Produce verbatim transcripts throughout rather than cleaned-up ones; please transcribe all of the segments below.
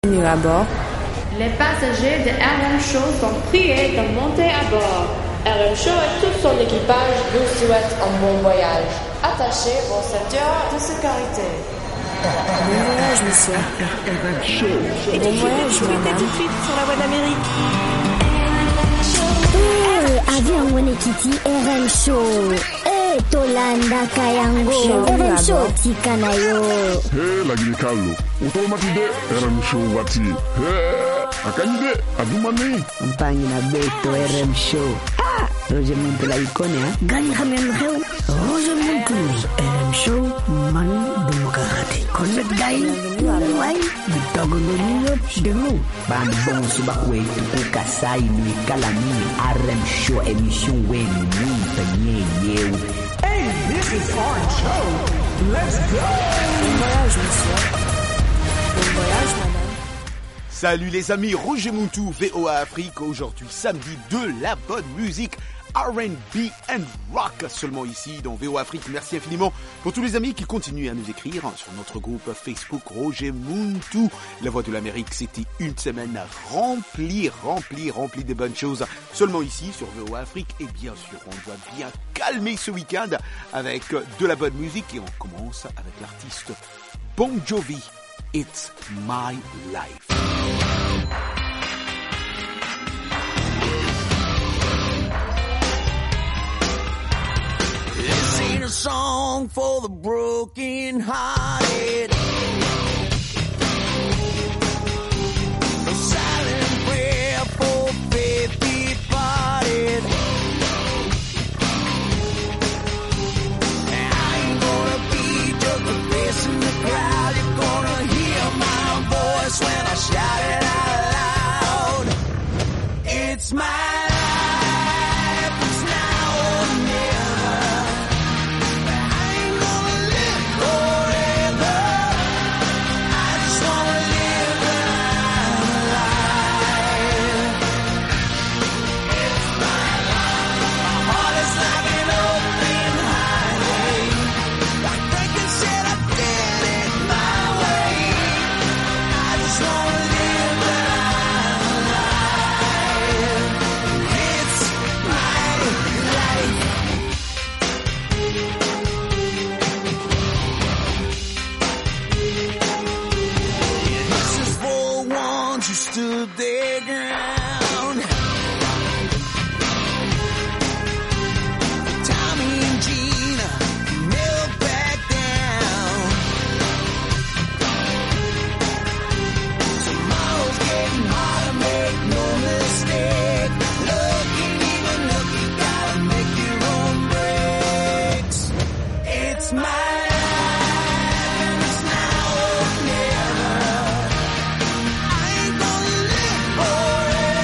Bienvenue à bord. Les passagers de R M Show sont priés de monter à bord. R M Show et tout son équipage vous souhaitent un bon voyage. Attachez vos ceintures de sécurité. Bon voyage, monsieur. R M Show. Bon voyage, madame. Tout de suite sur la voie d'Amérique. Eh, avion wene kiti R M Show. Eh, tolanda kayango. R M Show tika na yo. Hey, lagi Carlo. Utomatide R M Show wati. Hey, akanyide adumani. Mpangi na beto R M Show. Ah, Roger Muntu la ikone ha. Gani kami ang lukeo. Roger Muntu R M Show man demokrati. Konvet gayi. Wai, bitago noniyo demu. Band bon subakwe tuku kasai ni kalami R M Show emission wen ni penye yeu. Hey, this is R M Show. Let's go. Bon voyage, monsieur. Bon voyage, madame. Salut les amis, Roger Muntu, V O A Afrique, aujourd'hui samedi de la bonne musique R and B and rock, seulement ici dans V O A Afrique. Merci infiniment pour tous les amis qui continuent à nous écrire sur notre groupe Facebook Roger Muntu. La Voix de l'Amérique, c'était une semaine remplie, remplie, remplie de bonnes choses, seulement ici sur V O A Afrique. Et bien sûr, on doit bien calmer ce week-end avec de la bonne musique et on commence avec l'artiste Bon Jovi. It's My Life. This ain't a song for the broken hearted. A silent prayer for faith departed. And I ain't gonna be just a face in the crowd. You're gonna hear my voice when I shout it out loud. It's my life, it's now or never. I ain't gonna live forever. I just wanna live my life. It's my life. My heart is like an open highway. Like Franklin said, I did it my way. I just wanna live my life. It's my life. This is for ones who stood their ground. Tommy and Gina never back down. Tomorrow's getting harder, make no mistake. Looking even look, you gotta make your own breaks. It's my life and it's now or never. I ain't gonna live forever.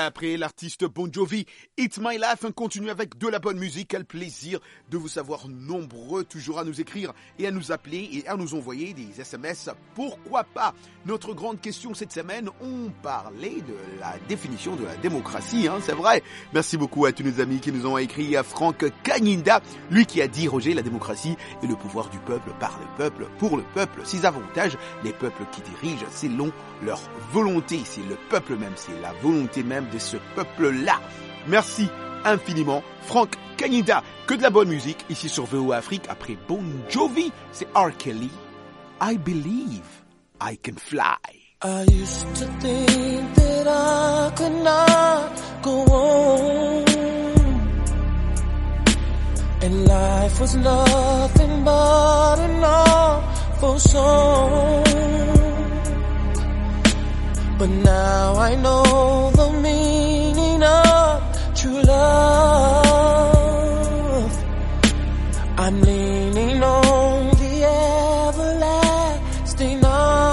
Voilà, après l'artiste Bon Jovi, It's My Life, on continue avec de la bonne musique. Quel plaisir de vous savoir nombreux, toujours à nous écrire et à nous appeler et à nous envoyer des S M S. Pourquoi pas? Notre grande question cette semaine, on parlait de la définition de la démocratie, hein, c'est vrai. Merci beaucoup à tous nos amis qui nous ont écrit, à Franck Kanyinda, lui qui a dit, Roger, la démocratie est le pouvoir du peuple par le peuple, pour le peuple. Ses avantages, les peuples qui dirigent selon leur volonté. C'est le peuple même, c'est la volonté même de ce peuple-là. Merci infiniment, Franck Kanyinda. Que de la bonne musique ici sur V O A Afrique. Après Bon Jovi, c'est R. Kelly. I believe I can fly. I used to think that I could not go on, and life was nothing but an awful song. But now I know the meaning of true love. I'm leaning on the everlasting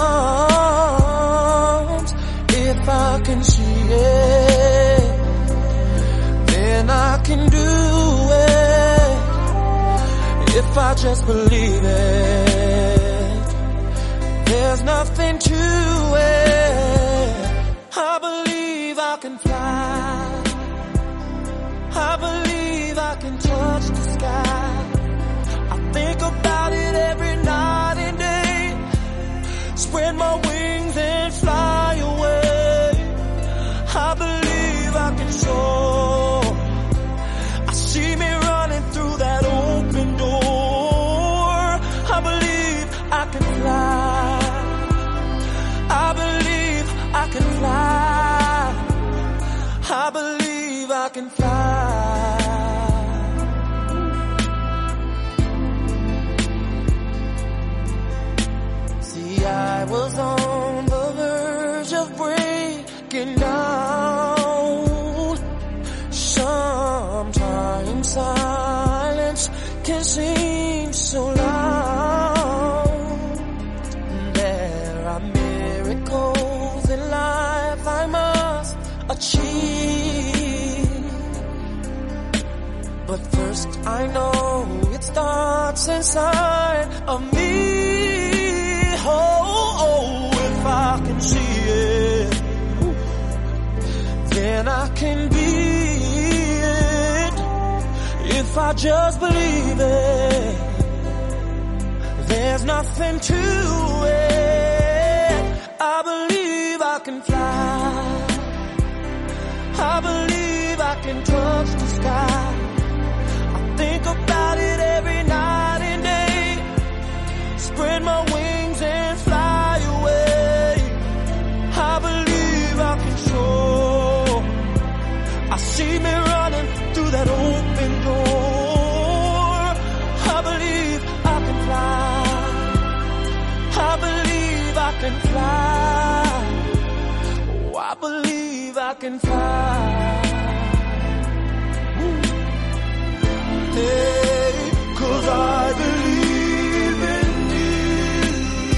arms. If I can see it, then I can do it. If I just believe it, there's nothing to it. I believe I can fly. I believe I can touch the sky. I think about it every night and day. Spread my wings and fly away. I believe I can soar. I see me running through that open door. I believe I can fly. I believe I can fly. I believe I can fly. See, I was on the verge of breaking down. Sometimes silence can seem so loud. There are miracles in life I must achieve, but first I know it starts inside of me. Oh, oh, if I can see it, then I can be it. If I just believe it, there's nothing to it. I believe I can fly. I believe I can touch the sky. I think about it every night and day. Spread my wings and fly away. I believe I can soar. I see me running through that open door. I believe I can fly. I believe I can fly. Oh, I believe I can fly. Hey, 'cause I believe in you.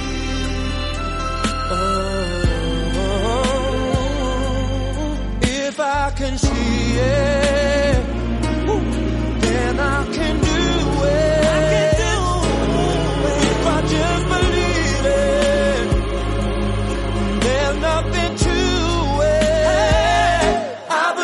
Oh, if I can see it, then I can do it. I can do it. If I just believe it, there's nothing to it. I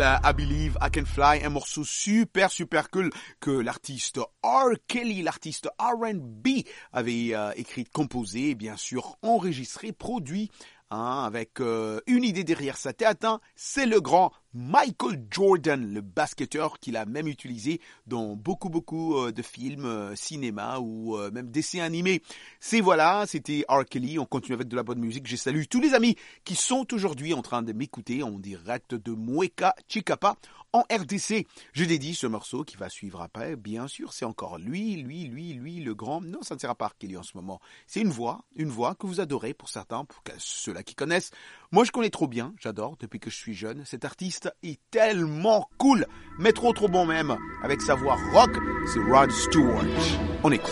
uh, I Believe I Can Fly, un morceau super super cool que l'artiste R. Kelly, l'artiste R and B avait uh, écrit, composé, et bien sûr enregistré, produit, hein, avec euh, une idée derrière sa tête, hein, c'est le grand Michael Jordan, le basketteur qu'il a même utilisé dans beaucoup beaucoup euh, de films, euh, cinéma ou euh, même dessins animés. C'est voilà, c'était R. Kelly, on continue avec de la bonne musique. Je salue tous les amis qui sont aujourd'hui en train de m'écouter en direct de Mueca Chicapa en R D C. Je dédie ce morceau qui va suivre après, bien sûr, c'est encore lui, lui, lui, lui, le grand. Non, ça ne sera pas R. Kelly en ce moment. C'est une voix, une voix que vous adorez pour certains, pour ceux-là qui connaissent. Moi, je connais trop bien, j'adore, depuis que je suis jeune. Cet artiste est tellement cool, mais trop trop bon même. Avec sa voix rock, c'est Rod Stewart. On écoute.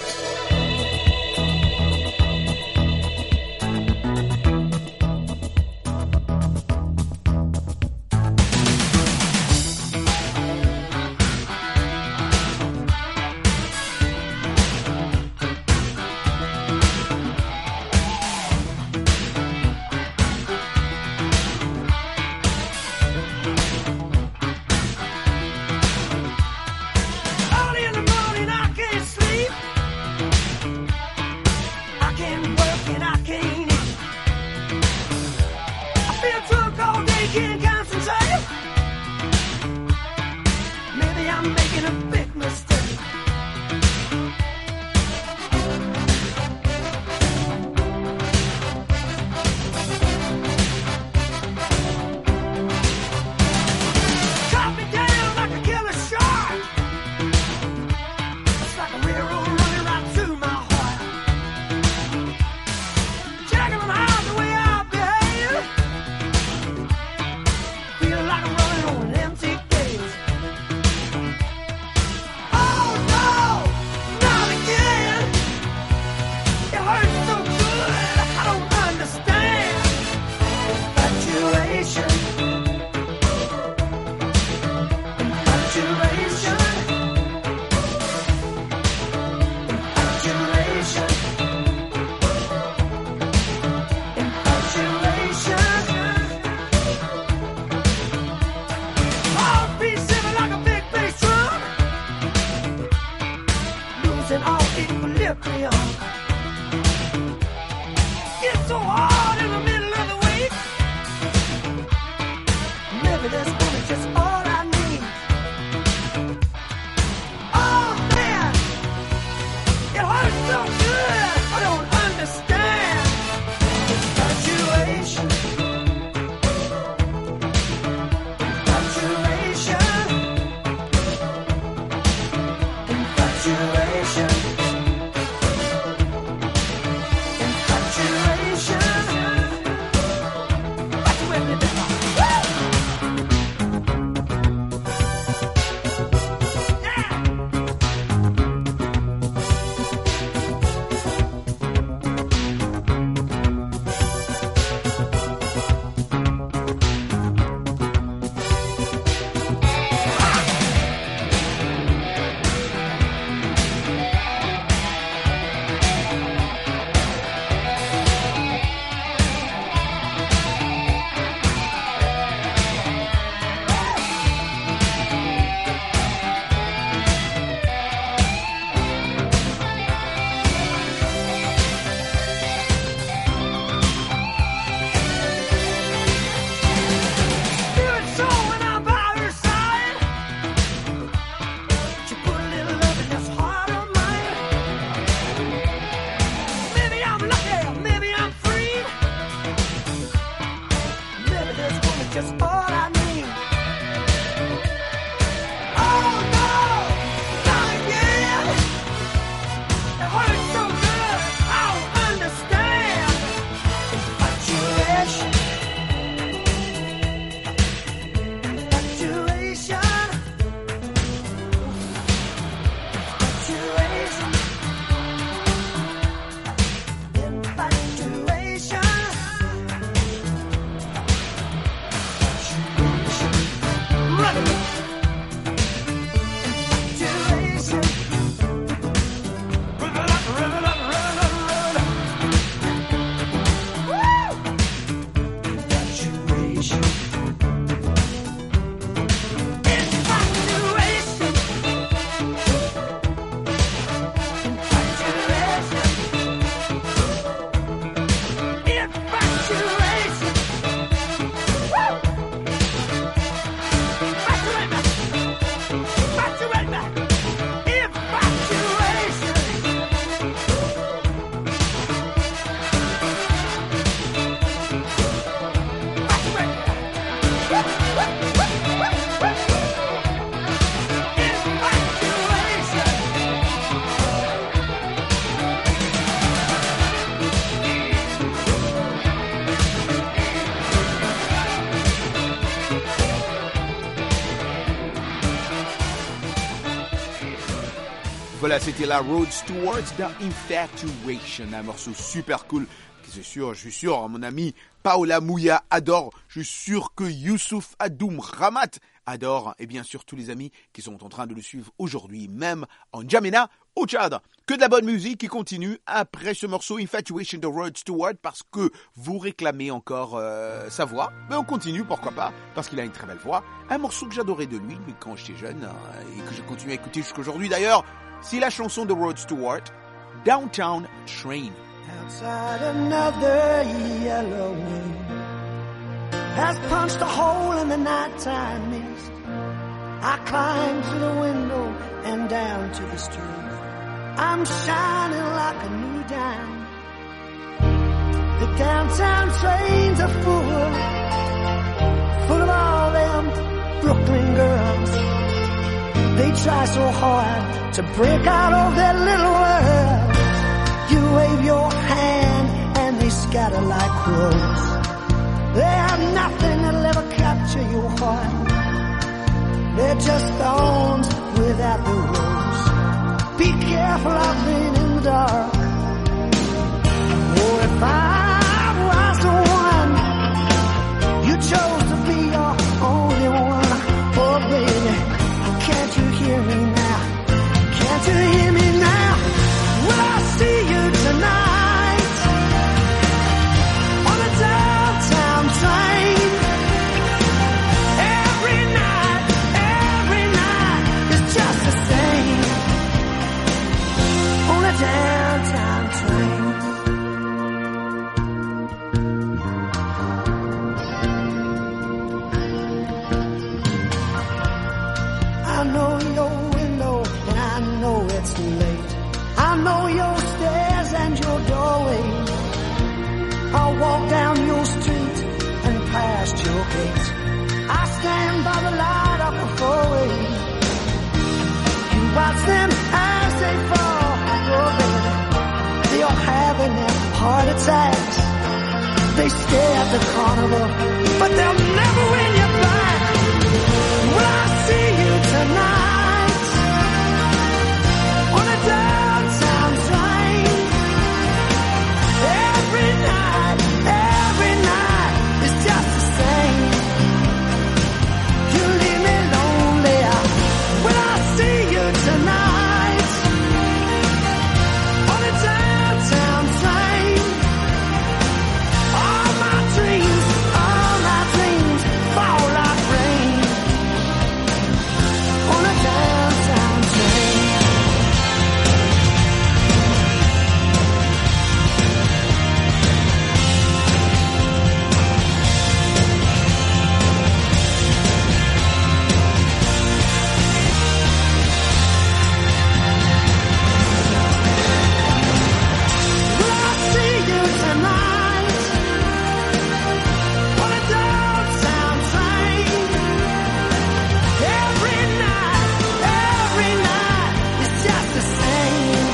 Voilà, c'était la Rod Stewart dans Infatuation, un morceau super cool. C'est sûr, je suis sûr, mon ami Paola Mouya adore. Je suis sûr que Youssouf Adoum Ramat adore. Et bien sûr, tous les amis qui sont en train de le suivre aujourd'hui, même en N'Djamena, au Tchad. Que de la bonne musique qui continue après ce morceau Infatuation de Rod Stewart parce que vous réclamez encore euh, sa voix. Mais on continue, pourquoi pas, parce qu'il a une très belle voix. Un morceau que j'adorais de lui quand j'étais jeune euh, et que je continue à écouter jusqu'aujourd'hui d'ailleurs. C'est la chanson de Rod Stewart, Downtown Train. Outside another yellow wind has punched a hole in the nighttime mist. I climb to the window and down to the street. I'm shining like a new dime. The downtown trains are full, full of all them Brooklyn girls. They try so hard to break out of their little world. You wave your hand and they scatter like crows. They have nothing that'll ever capture your heart. They're just thorns without the rose. Be careful of being in the dark. Oh, if I was the one you chose to be your only one. Oh, baby, can't you hear me now? Can't you hear me now? Will I see you tonight on a downtown train? Every night, every night is just the same on a downtown train. I know your window and I know it's late. I know your stairs and your doorway. I'll walk down your street and past your gate. I stand by the light of the four-way. You watch them as they fall. Oh, baby, they are having their heart attacks. They stay at the carnival, but they'll never win you back. Will I see you tonight on a downtown train? Every night, every night is just the same. You leave me lonely. Will I see you tonight on a downtown train? All my dreams, all my dreams fall like rain on a downtown train. Will I see you tonight on a downtown train? Every night, every night is just the same.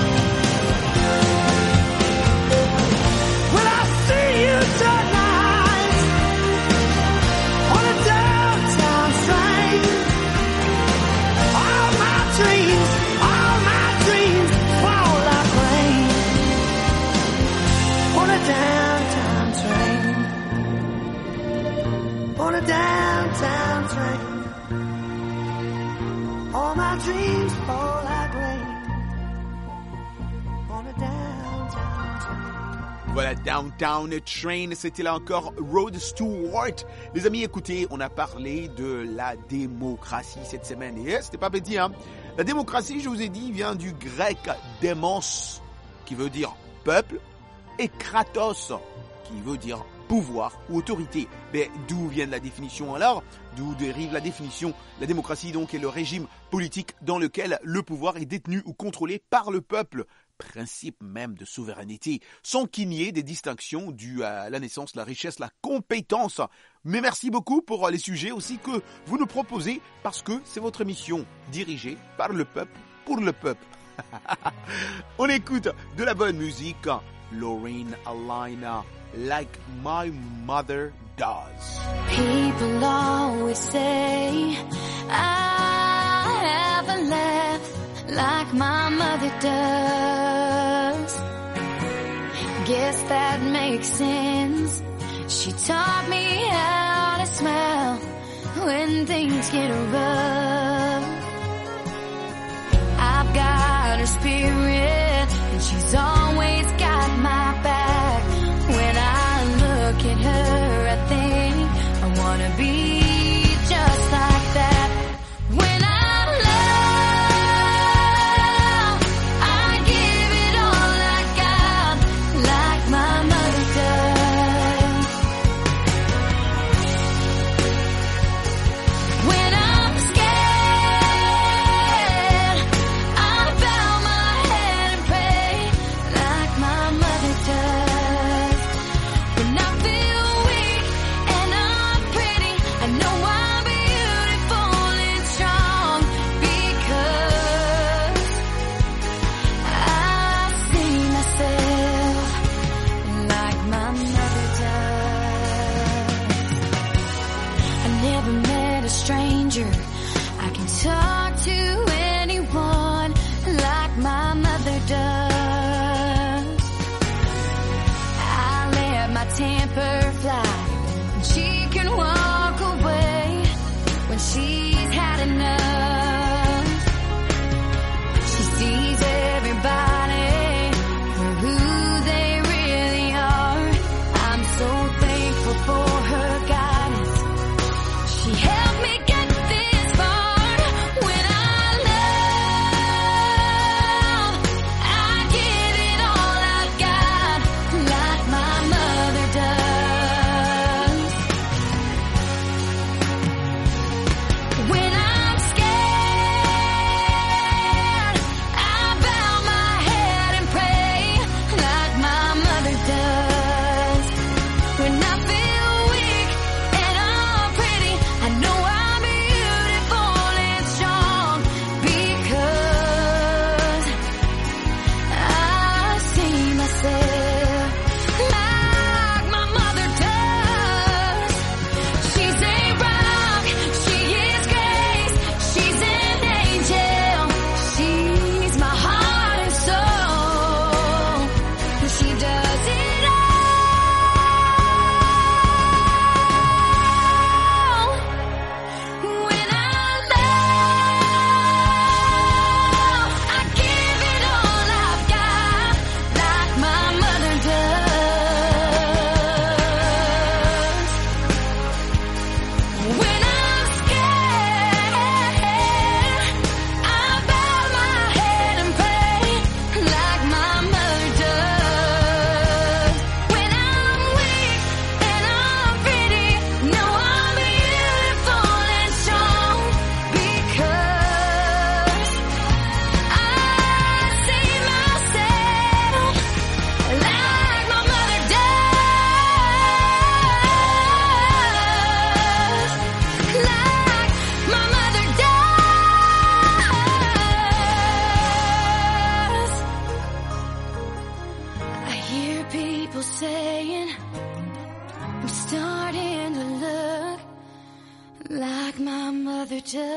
Will I see you tonight on a downtown train? All my dreams, all my dreams fall like rain on a downtown train. On a downtown train. All my dreams fall like rain on a downtown train. Voilà, Downtown Train, c'était là encore Rod Stewart. Les amis, écoutez, on a parlé de la démocratie cette semaine. Et c'était pas petit, hein. La démocratie, je vous ai dit, vient du grec démos, qui veut dire peuple, et kratos, qui veut dire pouvoir ou autorité. Mais d'où vient la définition alors? D'où dérive la définition? La démocratie donc est le régime politique dans lequel le pouvoir est détenu ou contrôlé par le peuple. Principe même de souveraineté, sans qu'il n'y ait des distinctions dues à la naissance, la richesse, la compétence. Mais merci beaucoup pour les sujets aussi que vous nous proposez, parce que c'est votre émission dirigée par le peuple, pour le peuple. On écoute de la bonne musique. Lorraine Alina, Like My Mother Does. People always say I haven't left like my mother does. Guess that makes sense. She taught me how to smile when things get rough. I've got her spirit, and she's always got my back. When I look at her, I think I wanna be just like that. When I love, I give it all I got, like my mother does. When I'm scared, I bow my head and pray, like my mother does. When I feel weak and I'm pretty, I know I'm beautiful and strong, because I see myself like my mother does. I never met a stranger I can talk to anyone like my mother does. I let my temper fly, and she can walk away when she's had enough. She sees everybody for who they really are. I'm so thankful for her guidance. She helped me get this far. When I love, I give it all I've got, like my mother does. When I'm scared, I bow my head and pray, like my mother does. When I feel weak and I'm pretty, I know I'm beautiful and strong, because I see myself like my mother does. She's a rock, she is grace, she's an angel, she's my heart and soul. She does it all. When I love, I give it all I've got, like my mother does. When I'm scared, I bow my head and pray, like my mother does. When I'm weak and I'm pretty, know I'm beautiful and strong, because I see myself like my mother does, like my mother does. I hear people saying I'm starting to look like my mother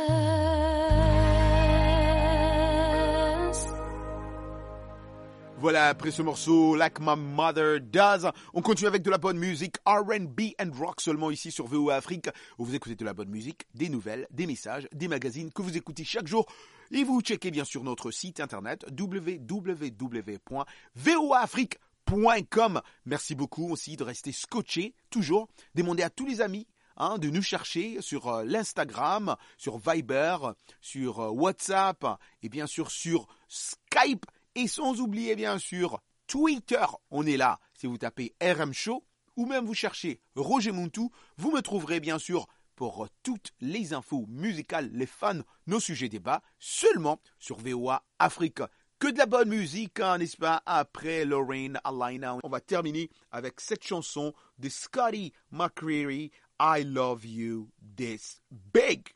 does. Voilà, après ce morceau, Like My Mother Does, on continue avec de la bonne musique, R and B and rock seulement ici sur V O A Afrique, où vous écoutez de la bonne musique, des nouvelles, des messages, des magazines que vous écoutez chaque jour. Et vous checkez bien sûr notre site internet w w w point v o a afrique point com. Merci beaucoup aussi de rester scotché, toujours. Demandez à tous les amis hein, de nous chercher sur euh, l'Instagram, sur Viber, sur euh, WhatsApp et bien sûr sur Skype. Et sans oublier bien sûr Twitter, on est là. Si vous tapez R M Show ou même vous cherchez Roger Muntu, vous me trouverez bien sûr pour toutes les infos musicales, les fans, nos sujets débats, seulement sur V O A Afrique. Que de la bonne musique, hein, n'est-ce pas? Après Lorraine Alina, on va terminer avec cette chanson de Scotty McCreery, I Love You This Big.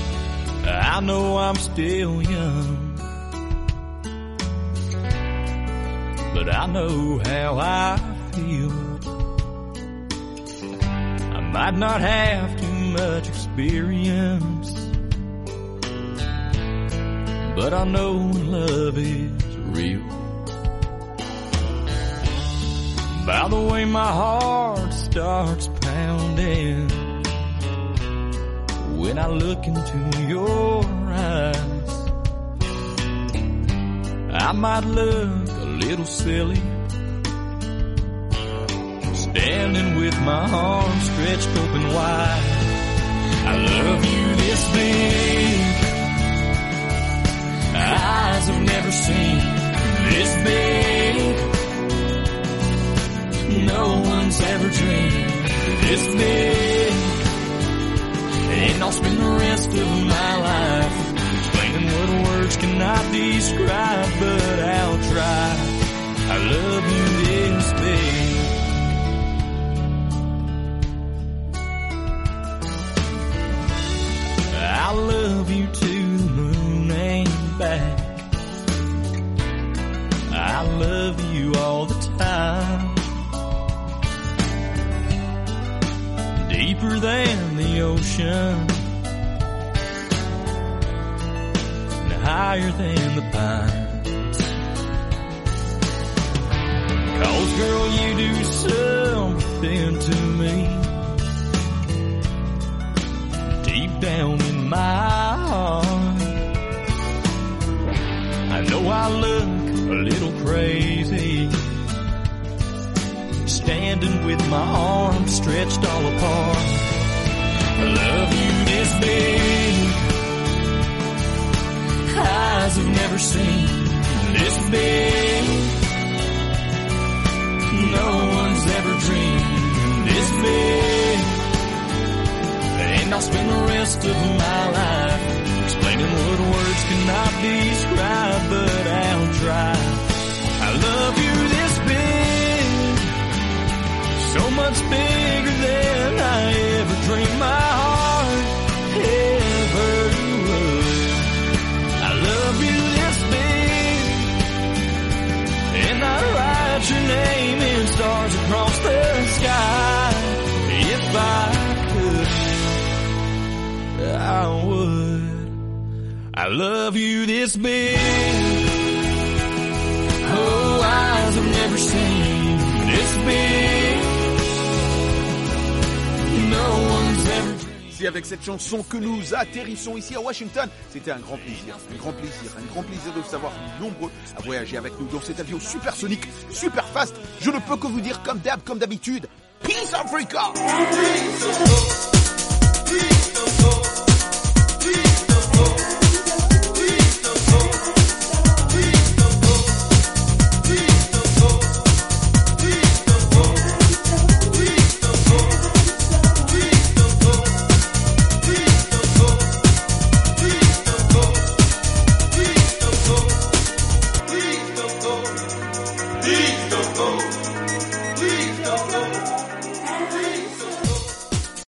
I know I'm still young, but I know how I feel. I might not have too much experience, but I know when love is real. By the way my heart starts pounding when I look into your eyes, I might look a little silly, standing with my arms stretched open wide. I love you this big, eyes have never seen this big, no one's ever dreamed this big. And I'll spend the rest of my life explaining what words cannot describe, but I'll try. I love you this big. I love you to the moon and back. I love you all the time, deeper than the ocean, and higher than the pines. 'Cause girl, you do something to me deep down in my heart. I know I look a little crazy, standing with my arms stretched all apart. I love you this big, eyes have never seen this big, no one's ever dreamed this big. And I'll spend the rest of my life explaining what words cannot describe, but I'll try. I love you this big, so much bigger than I ever dreamed my heart ever would. I love you this big, and I write your name in stars across the sky. If I could, I would. I love you this big, oh, eyes have never seen this big, no one's ever. C'est avec cette chanson que nous atterrissons ici à Washington. C'était un grand plaisir, un grand plaisir, un grand plaisir de vous savoir nombreux à voyager avec nous dans cet avion supersonique, super fast. Je ne peux que vous dire comme d'hab, comme d'habitude, Peace Africa! Peace